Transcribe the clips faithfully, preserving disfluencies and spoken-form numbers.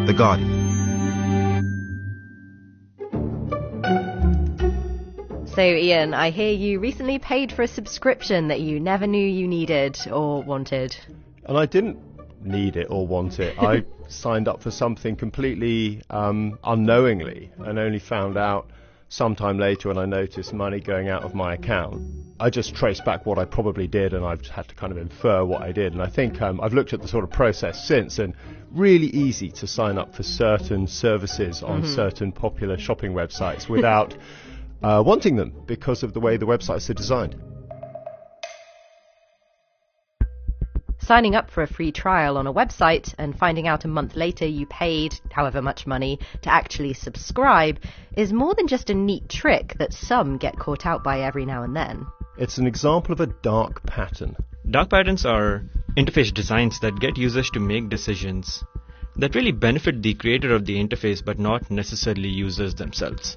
The Guardian. So, Ian, I hear you recently paid for a subscription that you never knew you needed or wanted. And I didn't need it or want it. I signed up for something completely um, unknowingly and only found out sometime later when I noticed money going out of my account. I just traced back what I probably did, and I've had to kind of infer what I did. And I think um, I've looked at the sort of process since, and really easy to sign up for certain services on mm-hmm. certain popular shopping websites without uh, wanting them because of the way the websites are designed. Signing up for a free trial on a website and finding out a month later you paid however much money to actually subscribe is more than just a neat trick that some get caught out by every now and then. It's an example of a dark pattern. Dark patterns are interface designs that get users to make decisions that really benefit the creator of the interface but not necessarily users themselves.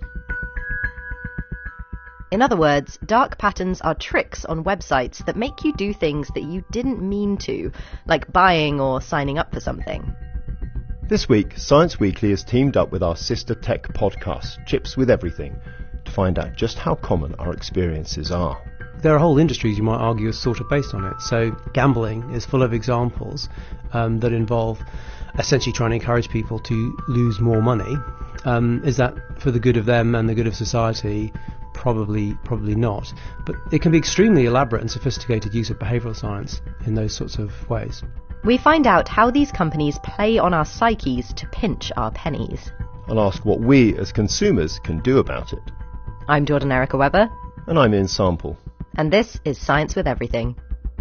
In other words, dark patterns are tricks on websites that make you do things that you didn't mean to, like buying or signing up for something. This week, Science Weekly has teamed up with our sister tech podcast, Chips with Everything, to find out just how common our experiences are. There are whole industries, you might argue, are sort of based on it. So gambling is full of examples um, that involve essentially trying to encourage people to lose more money. Um, is that for the good of them and the good of society? Probably, probably not. But it can be extremely elaborate and sophisticated use of behavioural science in those sorts of ways. We find out how these companies play on our psyches to pinch our pennies. And ask what we as consumers can do about it. I'm Jordan Erica Webber. And I'm Ian Sample. And this is Science with Everything.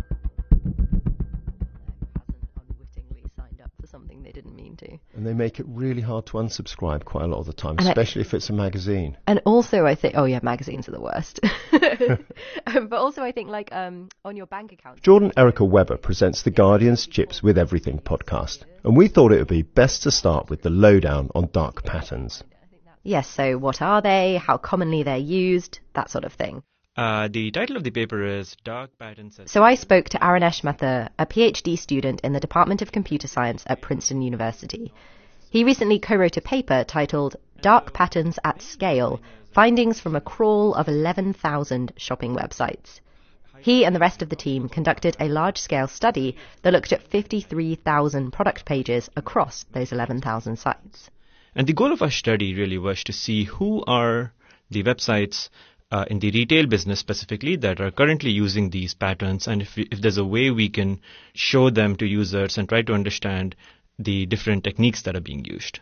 Unwittingly signed up for something they didn't mean to. And they make it really hard to unsubscribe quite a lot of the time, and especially I, if it's a magazine. And also I think, oh yeah, magazines are the worst. um, but also I think like um, on your bank account. Jordan Erica Webber presents The Guardian's Chips with Everything podcast. And we thought it would be best to start with the lowdown on dark patterns. Yes, so what are they, how commonly they're used, that sort of thing. Uh, the title of the paper is Dark Patterns. So I spoke to Aranesh Mathur, a PhD student in the Department of Computer Science at Princeton University. He recently co-wrote a paper titled Dark Patterns at Scale, Findings from a Crawl of eleven thousand Shopping Websites. He and the rest of the team conducted a large-scale study that looked at fifty-three thousand product pages across those eleven thousand sites. And the goal of our study really was to see who are the websites Uh, in the retail business specifically that are currently using these patterns, and if, we, if there's a way we can show them to users and try to understand the different techniques that are being used.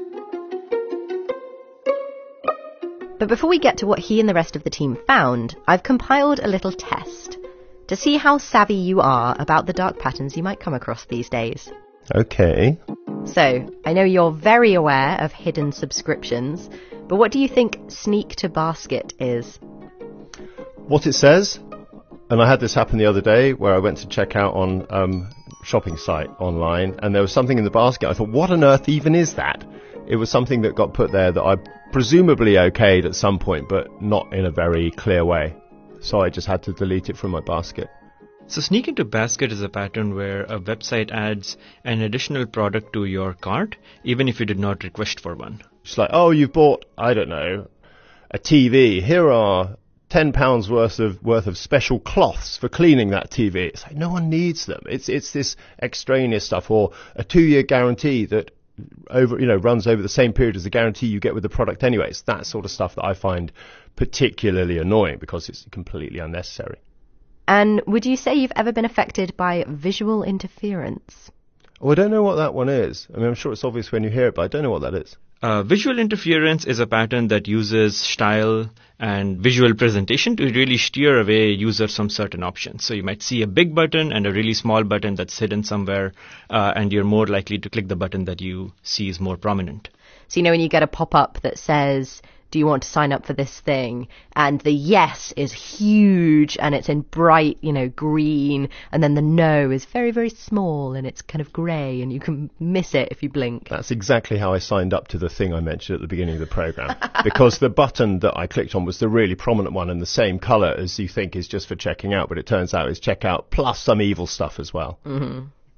But before we get to what he and the rest of the team found, I've compiled a little test to see how savvy you are about the dark patterns you might come across these days. Okay. So, I know you're very aware of hidden subscriptions, but what do you think Sneak to Basket is? What it says, and I had this happen the other day where I went to check out on um, shopping site online, and there was something in the basket. I thought, what on earth even is that? It was something that got put there that I presumably okayed at some point, but not in a very clear way. So I just had to delete it from my basket. So Sneak into Basket is a pattern where a website adds an additional product to your cart, even if you did not request for one. It's like, oh, you've bought, I don't know, a T V. Here are ten pounds worth of worth of special cloths for cleaning that T V. It's like, no one needs them. It's it's this extraneous stuff, or a two-year guarantee that over you know runs over the same period as the guarantee you get with the product anyway. It's that sort of stuff that I find particularly annoying because it's completely unnecessary. And would you say you've ever been affected by visual interference? Oh, I don't know what that one is. I mean, I'm sure it's obvious when you hear it, but I don't know what that is. Uh, visual interference is a pattern that uses style and visual presentation to really steer away users from certain options. So you might see a big button and a really small button that's hidden somewhere, uh, and you're more likely to click the button that you see is more prominent. So, you know, when you get a pop-up that says, do you want to sign up for this thing? And the yes is huge and it's in bright, you know, green. And then the no is very, very small and it's kind of grey and you can miss it if you blink. That's exactly how I signed up to the thing I mentioned at the beginning of the programme. Because the button that I clicked on was the really prominent one and the same colour as you think is just for checking out. But it turns out it's checkout plus some evil stuff as well. Mm-hmm.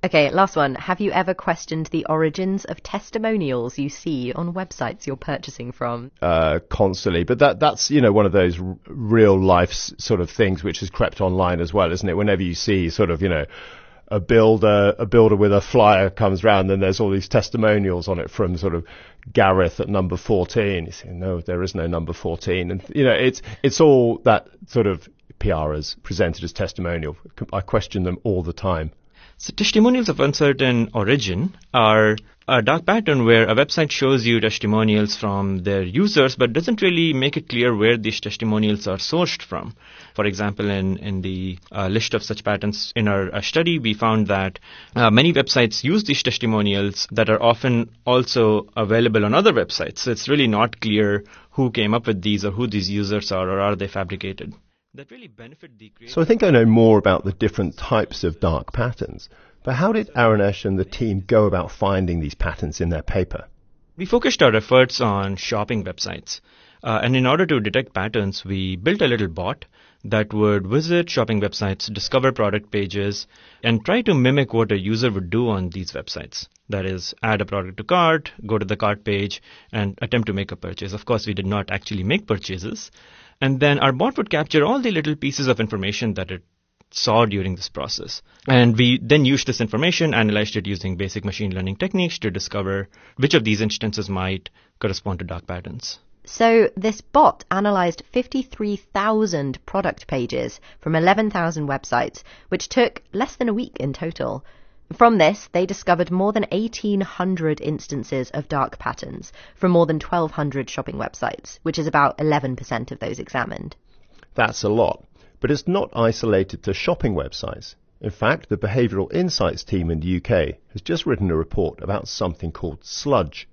Okay, last one. Have you ever questioned the origins of testimonials you see on websites you're purchasing from? Uh, constantly, but that that's you know one of those r- real life s- sort of things which has crept online as well, isn't it? Whenever you see sort of you know a builder a builder with a flyer comes round, and there's all these testimonials on it from sort of Gareth at number fourteen. You say, no, there is no number fourteen, and you know it's it's all that sort of P R as presented as testimonial. I question them all the time. So testimonials of uncertain origin are a dark pattern where a website shows you testimonials from their users but doesn't really make it clear where these testimonials are sourced from. For example, in, in the uh, list of such patterns in our uh, study, we found that uh, many websites use these testimonials that are often also available on other websites. So it's really not clear who came up with these or who these users are, or are they fabricated. That really benefit the creator. So I think I know more about the different types of dark patterns, but how did Aranesh and the team go about finding these patterns in their paper? We focused our efforts on shopping websites, uh, and in order to detect patterns, we built a little bot that would visit shopping websites, discover product pages, and try to mimic what a user would do on these websites. That is, add a product to cart, go to the cart page, and attempt to make a purchase. Of course, we did not actually make purchases. And then our bot would capture all the little pieces of information that it saw during this process. And we then used this information, analyzed it using basic machine learning techniques to discover which of these instances might correspond to dark patterns. So this bot analysed fifty-three thousand product pages from eleven thousand websites, which took less than a week in total. From this, they discovered more than eighteen hundred instances of dark patterns from more than twelve hundred shopping websites, which is about eleven percent of those examined. That's a lot, but it's not isolated to shopping websites. In fact, the Behavioural Insights team in the U K has just written a report about something called sludge.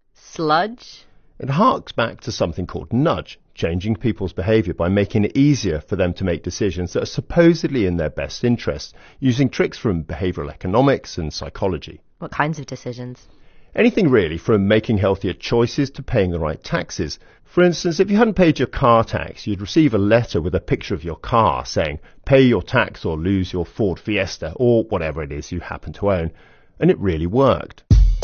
Sludge? It harks back to something called nudge, changing people's behaviour by making it easier for them to make decisions that are supposedly in their best interest, using tricks from behavioural economics and psychology. What kinds of decisions? Anything really, from making healthier choices to paying the right taxes. For instance, if you hadn't paid your car tax, you'd receive a letter with a picture of your car saying, pay your tax or lose your Ford Fiesta, or whatever it is you happen to own. And it really worked.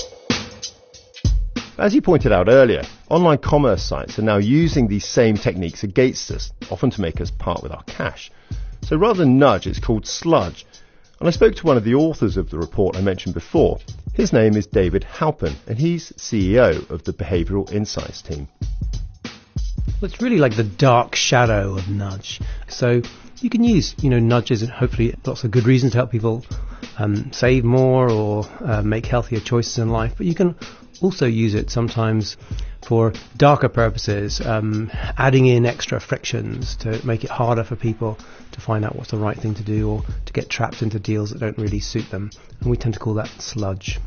As you pointed out earlier, online commerce sites are now using these same techniques against us, often to make us part with our cash. So rather than nudge, it's called sludge. And I spoke to one of the authors of the report I mentioned before. His name is David Halpin, and he's C E O of the Behavioural Insights team. Well, it's really like the dark shadow of nudge. So you can use, you know, nudges and hopefully lots of good reasons to help people um, save more or uh, make healthier choices in life. But you can also use it sometimes for darker purposes, um, adding in extra frictions to make it harder for people to find out what's the right thing to do or to get trapped into deals that don't really suit them. And we tend to call that sludge.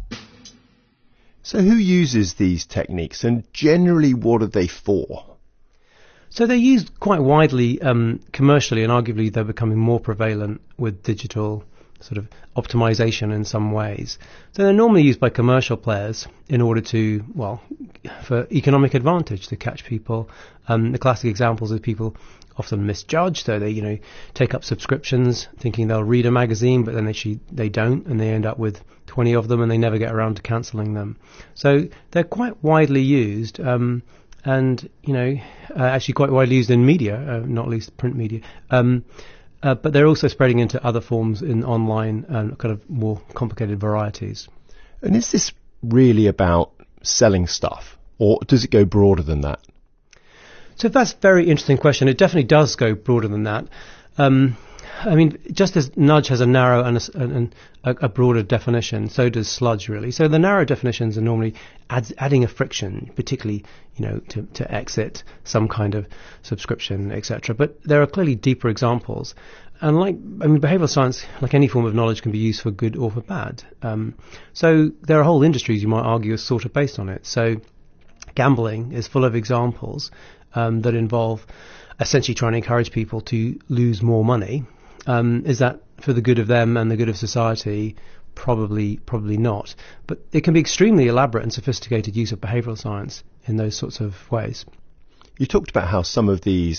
So who uses these techniques, and generally what are they for? So they're used quite widely um, commercially, and arguably they're becoming more prevalent with digital sort of optimization in some ways. So they're normally used by commercial players in order to, well, for economic advantage, to catch people. Um, the classic examples is people often misjudge, so they, you know, take up subscriptions thinking they'll read a magazine, but then they actually, they don't, and they end up with twenty of them and they never get around to cancelling them. So they're quite widely used, um, and, you know, uh, actually quite widely used in media, uh, not least print media. Um, Uh, but they're also spreading into other forms in online and kind of more complicated varieties. And is this really about selling stuff, or does it go broader than that? So that's a very interesting question. It definitely does go broader than that. Um, I mean, just as nudge has a narrow and a, and a, a broader definition, so does sludge really. So the narrow definitions are normally adds, adding a friction, particularly, you know, to, to exit some kind of subscription, et cetera. But there are clearly deeper examples. And like, I mean, behavioral science, like any form of knowledge, can be used for good or for bad. Um, so there are whole industries, you might argue, are sort of based on it. So gambling is full of examples um, that involve essentially trying to encourage people to lose more money. Um, is that for the good of them and the good of society? Probably, probably not. But it can be extremely elaborate and sophisticated use of behavioural science in those sorts of ways. You talked about how some of these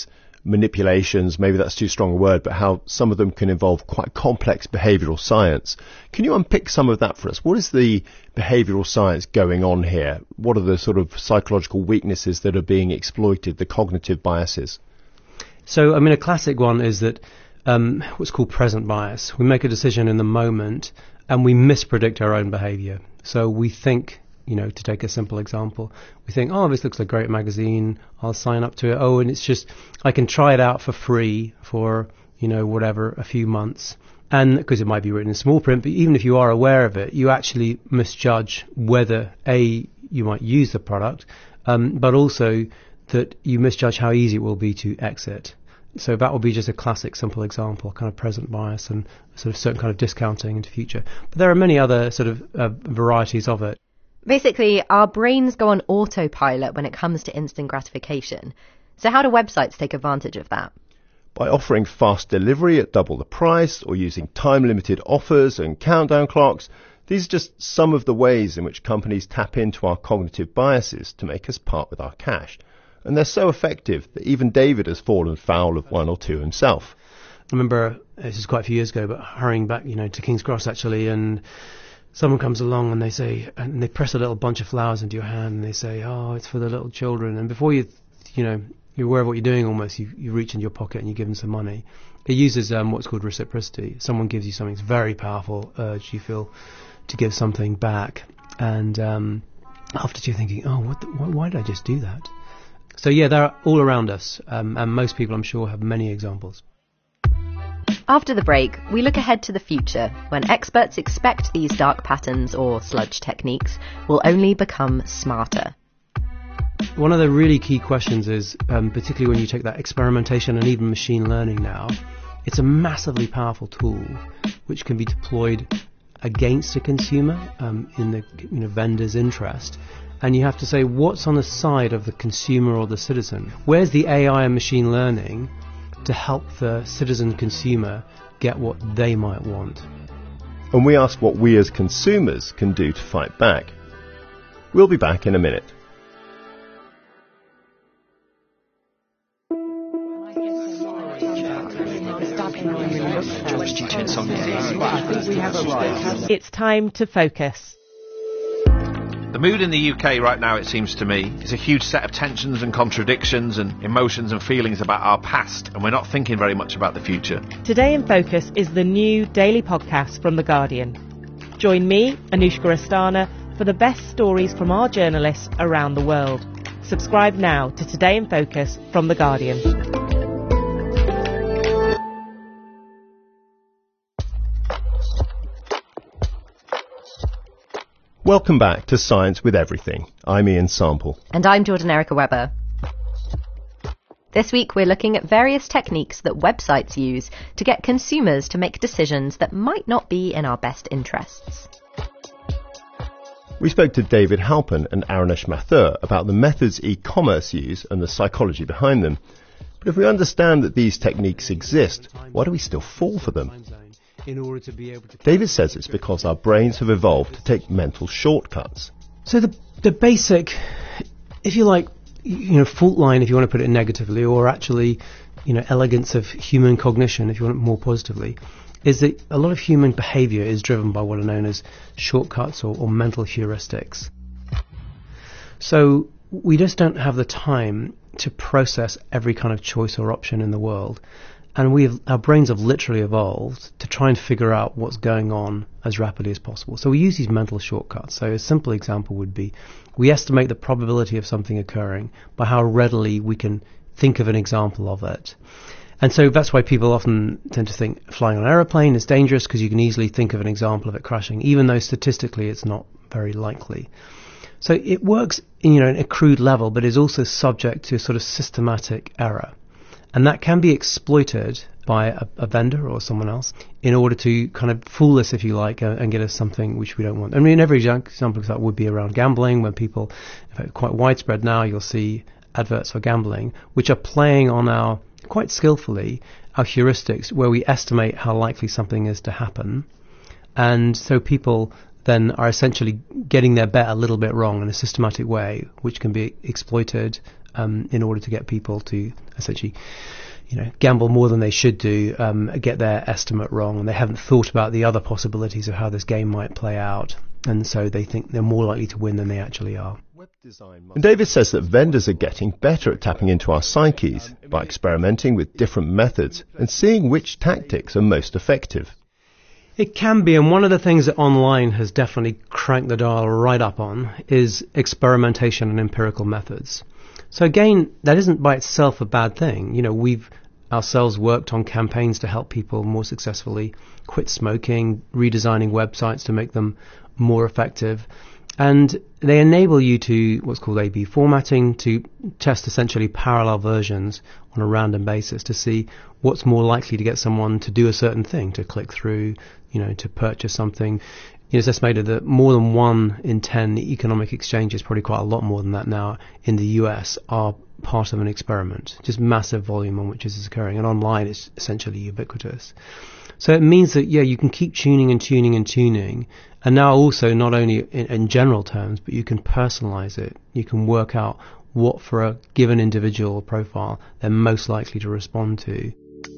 manipulations, maybe that's too strong a word, but how some of them can involve quite complex behavioural science. Can you unpick some of that for us? What is the behavioural science going on here? What are the sort of psychological weaknesses that are being exploited, the cognitive biases? So, I mean, a classic one is that um, what's called present bias. We make a decision in the moment and we mispredict our own behaviour. So we think, you know, to take a simple example, we think, oh, this looks like a great magazine, I'll sign up to it. Oh, and it's just, I can try it out for free for, you know, whatever, a few months. And because it might be written in small print, but even if you are aware of it, you actually misjudge whether, A, you might use the product, um, but also that you misjudge how easy it will be to exit. So that will be just a classic, simple example, kind of present bias and sort of certain kind of discounting into future. But there are many other sort of uh, varieties of it. Basically, our brains go on autopilot when it comes to instant gratification. So how do websites take advantage of that? By offering fast delivery at double the price, or using time-limited offers and countdown clocks. These are just some of the ways in which companies tap into our cognitive biases to make us part with our cash. And they're so effective that even David has fallen foul of one or two himself. I remember, this is quite a few years ago, but hurrying back, you know, to King's Cross actually, and someone comes along and they say, and they press a little bunch of flowers into your hand and they say, oh, it's for the little children. And before you, you know, you're aware of what you're doing almost, you, you reach into your pocket and you give them some money. It uses um, what's called reciprocity. Someone gives you something, it's a very powerful urge you feel to give something back. And um, after you're thinking, oh, what the, why, why did I just do that? So yeah, they're all around us, um, and most people, I'm sure, have many examples. After the break, we look ahead to the future, when experts expect these dark patterns or sludge techniques will only become smarter. One of the really key questions is, um, particularly when you take that experimentation and even machine learning now, it's a massively powerful tool which can be deployed against a consumer um, in the you know, vendor's interest. And you have to say, what's on the side of the consumer or the citizen? Where's the A I and machine learning to help the citizen consumer get what they might want? And we ask what we as consumers can do to fight back. We'll be back in a minute. It's time to focus. The mood in the U K right now, it seems to me, is a huge set of tensions and contradictions and emotions and feelings about our past, and we're not thinking very much about the future. Today in Focus is the new daily podcast from The Guardian. Join me, Anushka Astana, for the best stories from our journalists around the world. Subscribe now to Today in Focus from The Guardian. Welcome back to Science with Everything. I'm Ian Sample. And I'm Jordan Erica Webber. This week we're looking at various techniques that websites use to get consumers to make decisions that might not be in our best interests. We spoke to David Halpern and Aranesh Mathur about the methods e-commerce use and the psychology behind them. But if we understand that these techniques exist, why do we still fall for them? In order to be able to David says it's because our brains have evolved to take mental shortcuts. So the the basic, if you like, you know, fault line, if you want to put it negatively, or actually, you know, elegance of human cognition, if you want it more positively, is that a lot of human behavior is driven by what are known as shortcuts or, or mental heuristics. So we just don't have the time to process every kind of choice or option in the world. And we've, our brains have literally evolved to try and figure out what's going on as rapidly as possible. So we use these mental shortcuts. So a simple example would be, we estimate the probability of something occurring by how readily we can think of an example of it. And so that's why people often tend to think flying on an aeroplane is dangerous, because you can easily think of an example of it crashing, even though statistically it's not very likely. So it works, you know, at a crude level, but is also subject to sort of systematic error. And that can be exploited by a, a vendor or someone else in order to kind of fool us, if you like, uh, and get us something which we don't want. I mean, every example of that would be around gambling, when people, in fact, quite widespread now, you'll see adverts for gambling, which are playing on our, quite skillfully, our heuristics, where we estimate how likely something is to happen. And so people then are essentially getting their bet a little bit wrong in a systematic way, which can be exploited Um, in order to get people to essentially, you know, gamble more than they should do, um, get their estimate wrong, and they haven't thought about the other possibilities of how this game might play out, and so they think they're more likely to win than they actually are. And David says that vendors are getting better at tapping into our psyches by experimenting with different methods and seeing which tactics are most effective. It can be, and one of the things that online has definitely cranked the dial right up on is experimentation and empirical methods. So again, that isn't by itself a bad thing. You know, we've ourselves worked on campaigns to help people more successfully quit smoking, redesigning websites to make them more effective. And they enable you to what's called A B formatting, to test essentially parallel versions on a random basis to see what's more likely to get someone to do a certain thing, to click through, you know, to purchase something. It's estimated that more than one in ten economic exchanges, probably quite a lot more than that now in the U S, are part of an experiment. Just massive volume on which this is occurring. And online it's essentially ubiquitous. So it means that, yeah, you can keep tuning and tuning and tuning. And now also not only in, in general terms, but you can personalize it. You can work out what for a given individual profile they're most likely to respond to.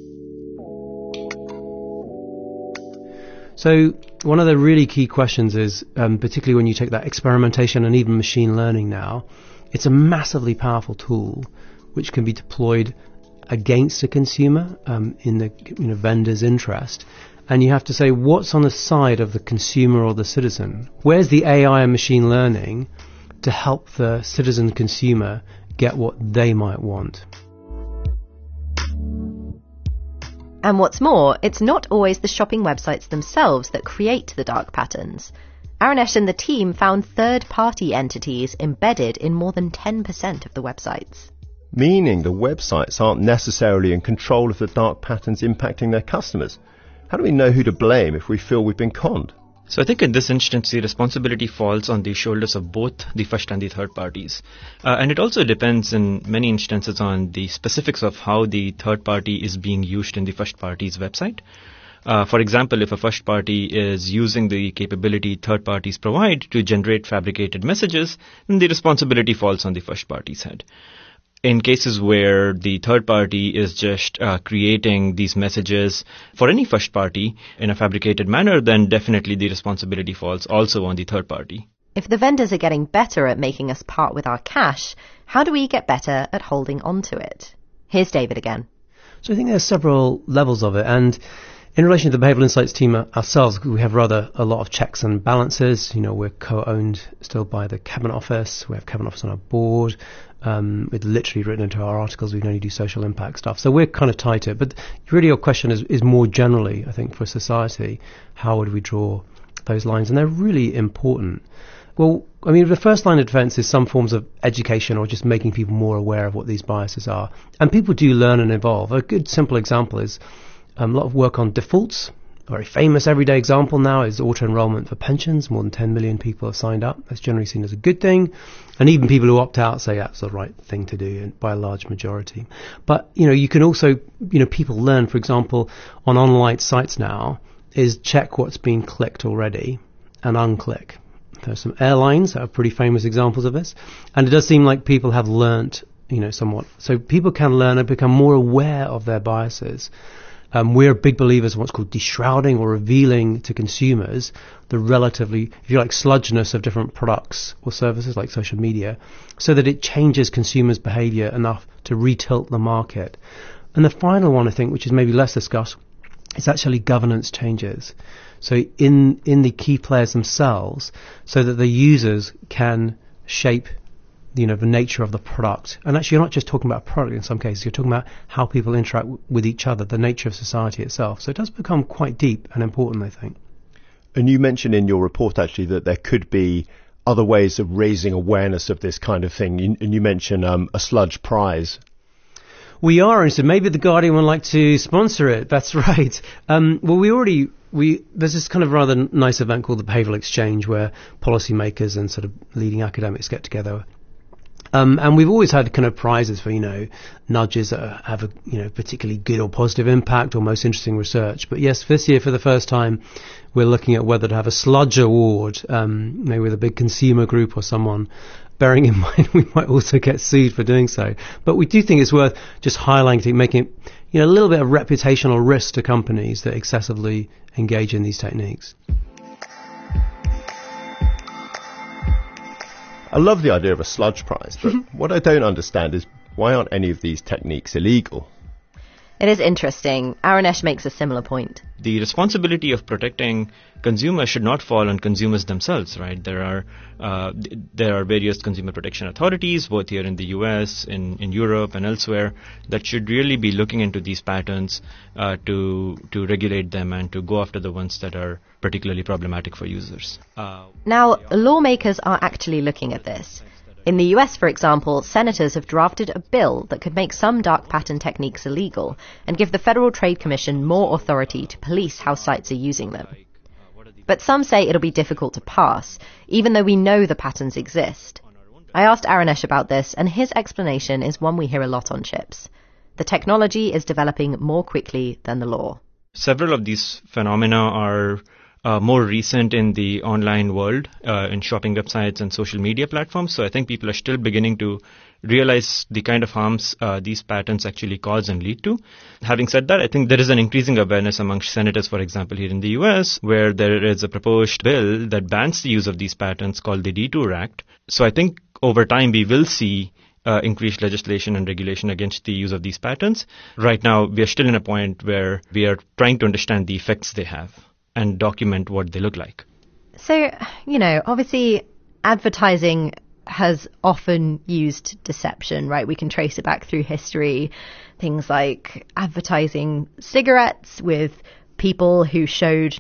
So one of the really key questions is, um, particularly when you take that experimentation and even machine learning now, it's a massively powerful tool which can be deployed against a consumer um, in the you know, vendor's interest. And you have to say, what's on the side of the consumer or the citizen? Where's the A I and machine learning to help the citizen consumer get what they might want? And what's more, it's not always the shopping websites themselves that create the dark patterns. Aranesh and the team found third-party entities embedded in more than ten percent of the websites. Meaning the websites aren't necessarily in control of the dark patterns impacting their customers. How do we know who to blame if we feel we've been conned? So I think in this instance, the responsibility falls on the shoulders of both the first and the third parties. Uh, and it also depends in many instances on the specifics of how the third party is being used in the first party's website. Uh, for example, if a first party is using the capability third parties provide to generate fabricated messages, then the responsibility falls on the first party's head. In cases where the third party is just uh, creating these messages for any first party in a fabricated manner, then definitely the responsibility falls also on the third party. If the vendors are getting better at making us part with our cash, how do we get better at holding on to it? Here's David again. So I think there are several levels of it, and in relation to the Behavioural Insights team ourselves, we have rather a lot of checks and balances. You know, we're co-owned still by the Cabinet Office. We have Cabinet Office on our board. Um, it's literally written into our articles. We can only do social impact stuff. So we're kind of tied to it. But really your question is, is more generally, I think, for society, how would we draw those lines? And they're really important. Well, I mean, the first line of defense is some forms of education or just making people more aware of what these biases are. And people do learn and evolve. A good simple example is Um, a lot of work on defaults. A very famous everyday example now is auto-enrollment for pensions. More than ten million people have signed up. That's generally seen as a good thing. And even people who opt out say that's the right thing to do by a large majority. But, you know, you can also, you know, people learn, for example, on online sites now, is check what's been clicked already and unclick. There's some airlines that are pretty famous examples of this. And it does seem like people have learnt, you know, somewhat. So people can learn and become more aware of their biases. Um, we're big believers in what's called deshrouding or revealing to consumers the relatively, if you like, sludginess of different products or services like social media, so that it changes consumers' behaviour enough to retilt the market. And the final one, I think, which is maybe less discussed, is actually governance changes. So in in the key players themselves, so that the users can shape, you know, the nature of the product. And actually, you're not just talking about a product in some cases, you're talking about how people interact w- with each other, the nature of society itself. So it does become quite deep and important, I think. And you mentioned in your report, actually, that there could be other ways of raising awareness of this kind of thing. You, and you mentioned um, a sludge prize. We are, and so maybe the Guardian would like to sponsor it. That's right. Um, well, we already... We, there's this kind of rather nice event called the Behavioural Exchange, where policymakers and sort of leading academics get together. Um, and we've always had kind of prizes for, you know, nudges that have a, you know, particularly good or positive impact or most interesting research. But yes, this year for the first time, we're looking at whether to have a sludge award, um, maybe with a big consumer group or someone, bearing in mind we might also get sued for doing so. But we do think it's worth just highlighting, making it, you know, a little bit of reputational risk to companies that excessively engage in these techniques. I love the idea of a sludge prize, but what I don't understand is why aren't any of these techniques illegal? It is interesting. Aranesh makes a similar point. The responsibility of protecting consumers should not fall on consumers themselves, right? There are uh, th- there are various consumer protection authorities, both here in the U S, in, in Europe, and elsewhere, that should really be looking into these patterns uh, to to regulate them and to go after the ones that are particularly problematic for users. Uh, now, lawmakers are actually looking at this. In the U S, for example, senators have drafted a bill that could make some dark pattern techniques illegal and give the Federal Trade Commission more authority to police how sites are using them. But some say it'll be difficult to pass, even though we know the patterns exist. I asked Aranesh about this, and his explanation is one we hear a lot on Chips. The technology is developing more quickly than the law. Several of these phenomena are Uh, more recent in the online world, uh, in shopping websites and social media platforms. So I think people are still beginning to realize the kind of harms uh, these patterns actually cause and lead to. Having said that, I think there is an increasing awareness among senators, for example, here in the U S, where there is a proposed bill that bans the use of these patterns called the Detour Act. So I think over time we will see Uh, increased legislation and regulation against the use of these patterns. Right now, we are still in a point where we are trying to understand the effects they have and document what they look like. So, you know, obviously advertising has often used deception, right? We can trace it back through history. Things like advertising cigarettes with people who showed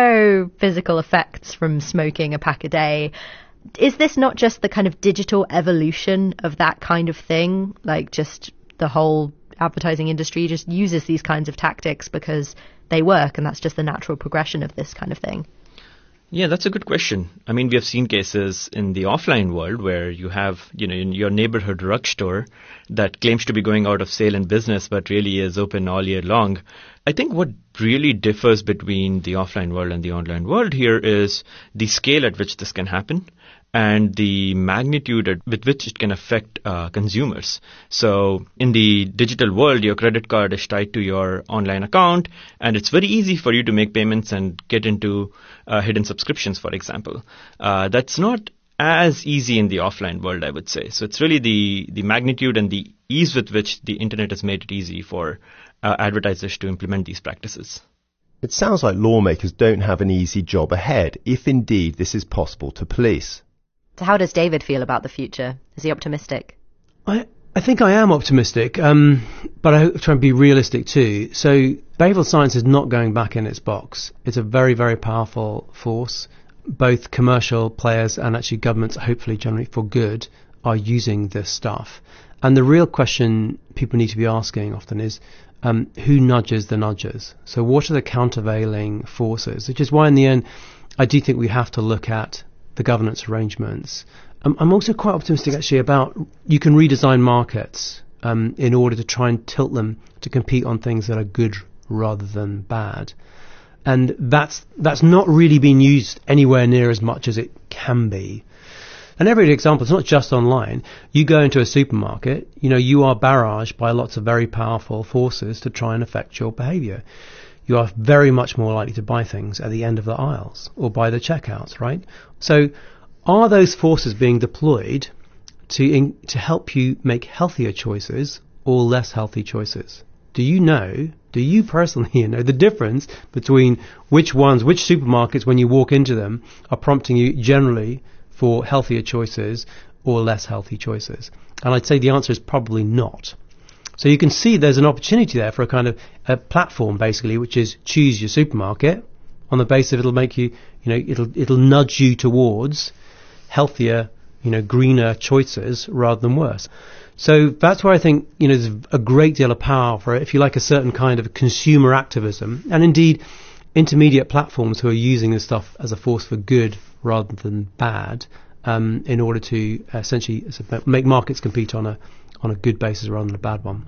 no physical effects from smoking a pack a day. Is this not just the kind of digital evolution of that kind of thing? Like just the whole advertising industry just uses these kinds of tactics because they work, and that's just the natural progression of this kind of thing? Yeah, that's a good question. I mean, we have seen cases in the offline world where you have, you know, in your neighborhood drugstore that claims to be going out of sale and business, but really is open all year long. I think what really differs between the offline world and the online world here is the scale at which this can happen and the magnitude at, with which it can affect uh, consumers. So in the digital world, your credit card is tied to your online account, and it's very easy for you to make payments and get into uh, hidden subscriptions, for example. Uh, that's not as easy in the offline world, I would say. So it's really the, the magnitude and the ease with which the internet has made it easy for uh, advertisers to implement these practices. It sounds like lawmakers don't have an easy job ahead, if indeed this is possible to police. So how does David feel about the future? Is he optimistic? I, I think I am optimistic, um, but I try and be realistic too. So behavioural science is not going back in its box. It's a very, very powerful force. Both commercial players and actually governments, hopefully generally for good, are using this stuff. And the real question people need to be asking often is, um, who nudges the nudgers? So what are the countervailing forces? Which is why in the end, I do think we have to look at the governance arrangements. Um, I'm also quite optimistic actually about you can redesign markets um, in order to try and tilt them to compete on things that are good rather than bad. And that's that's not really been used anywhere near as much as it can be. And every example, it's not just online. You go into a supermarket, you know, you are barraged by lots of very powerful forces to try and affect your behaviour. You are very much more likely to buy things at the end of the aisles or by the checkouts, right? So are those forces being deployed to in, to help you make healthier choices or less healthy choices? Do you know, do you personally know the difference between which ones, which supermarkets when you walk into them are prompting you generally for healthier choices or less healthy choices? And I'd say the answer is probably not. So you can see there's an opportunity there for a kind of a platform, basically, which is choose your supermarket on the basis of it'll make you, you know, it'll it'll nudge you towards healthier, you know, greener choices rather than worse. So that's where I think, you know, there's a great deal of power for, if you like, a certain kind of consumer activism, and indeed intermediate platforms who are using this stuff as a force for good rather than bad, um, in order to essentially make markets compete on a on a good basis rather than a bad one.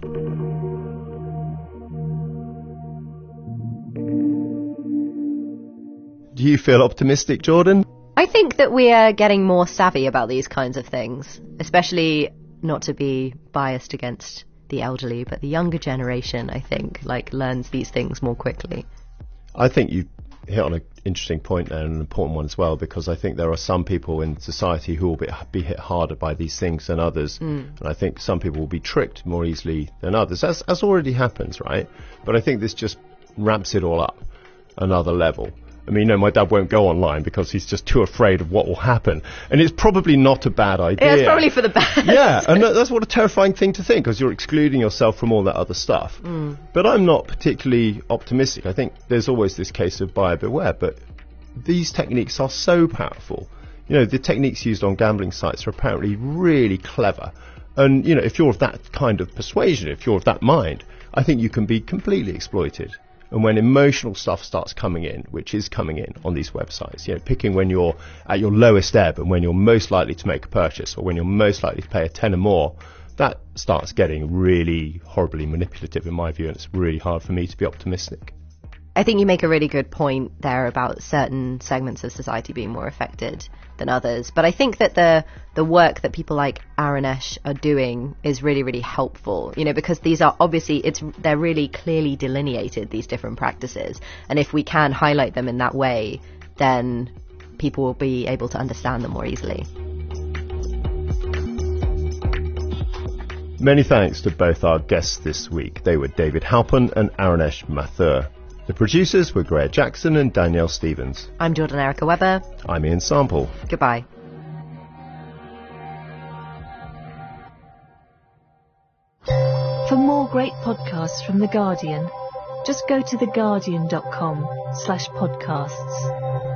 Do you feel optimistic, Jordan? I think that we are getting more savvy about these kinds of things, especially not to be biased against the elderly, but the younger generation, I think, like learns these things more quickly. I think you hit on an interesting point there, and an important one as well, because I think there are some people in society who will be, be hit harder by these things than others, mm. and I think some people will be tricked more easily than others, as, as already happens, right? But I think this just ramps it all up another level. I mean, no, my dad won't go online because he's just too afraid of what will happen. And it's probably not a bad idea. Yeah, it's probably for the best. Yeah, and that's what a terrifying thing to think, because you're excluding yourself from all that other stuff. Mm. But I'm not particularly optimistic. I think there's always this case of buyer beware, but these techniques are so powerful. You know, the techniques used on gambling sites are apparently really clever. And, you know, if you're of that kind of persuasion, if you're of that mind, I think you can be completely exploited. And when emotional stuff starts coming in, which is coming in on these websites, you know, picking when you're at your lowest ebb and when you're most likely to make a purchase, or when you're most likely to pay a tenner more, that starts getting really horribly manipulative in my view, and it's really hard for me to be optimistic. I think you make a really good point there about certain segments of society being more affected than others. But I think that the the work that people like Aranesh are doing is really, really helpful, you know, because these are obviously, it's they're really clearly delineated, these different practices. And if we can highlight them in that way, then people will be able to understand them more easily. Many thanks to both our guests this week. They were David Halpern and Aranesh Mathur. The producers were Greer Jackson and Danielle Stevens. I'm Jordan Erica Webber. I'm Ian Sample. Goodbye. For more great podcasts from The Guardian, just go to theguardian dot com slash podcasts.